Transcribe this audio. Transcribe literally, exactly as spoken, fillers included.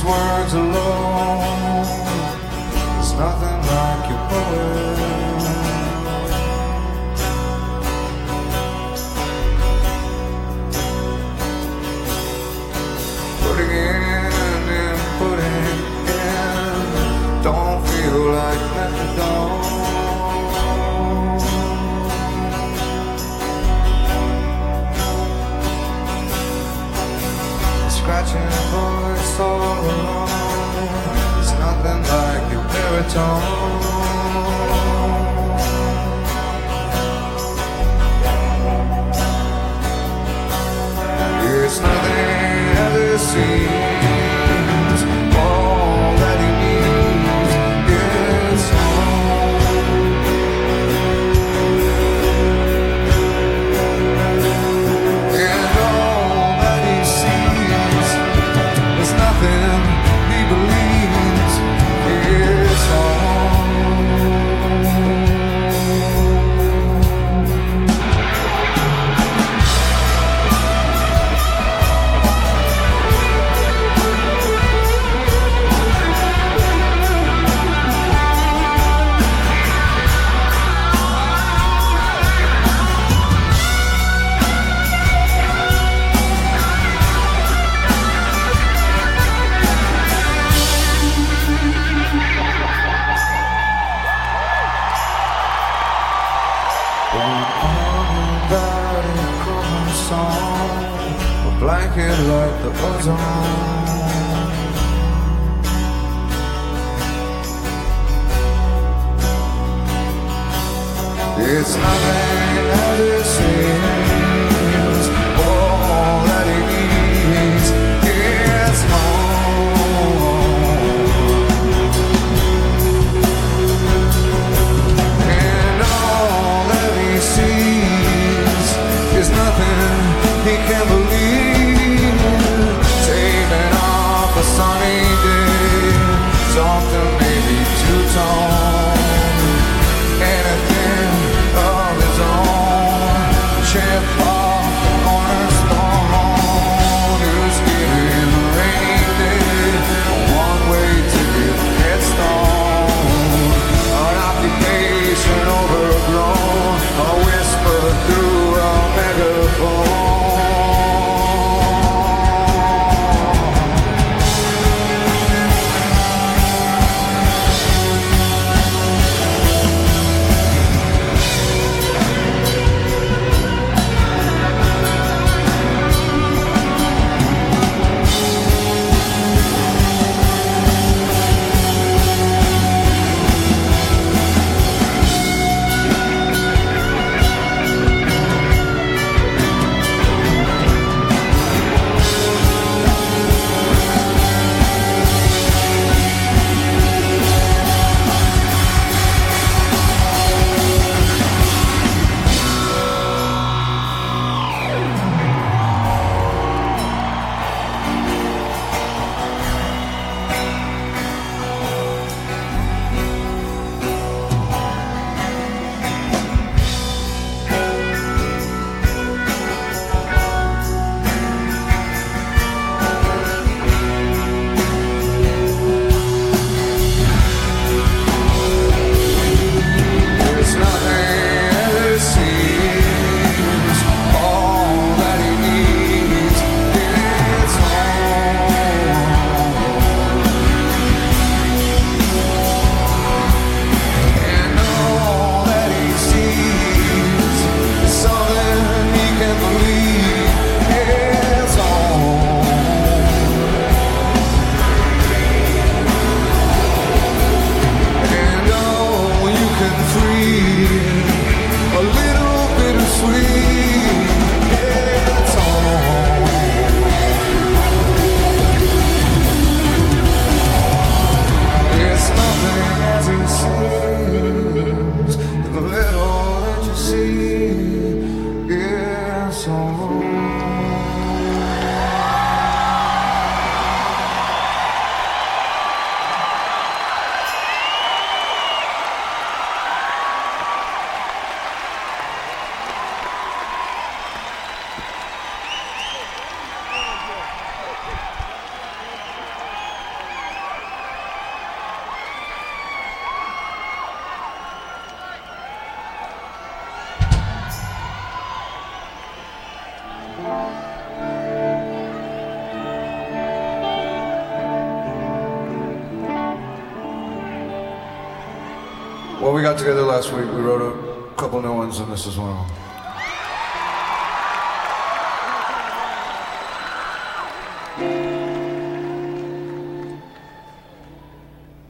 these words alone. There's nothing like your poem. Putting in and putting in, don't feel like methadone. Scratching a voice all alone. It's nothing like your baritone. It's nothing as it seems. All that he needs is home. And all that he sees is nothing he believes is home. A blanket like the ozone. It's nothing as it seems. All that he needs is home. And all that he sees is nothing he can't believe. Taping off a sunny day, something maybe two-tone, anything of his own. Well, we got together last week. We wrote a couple new ones, and this is one of them.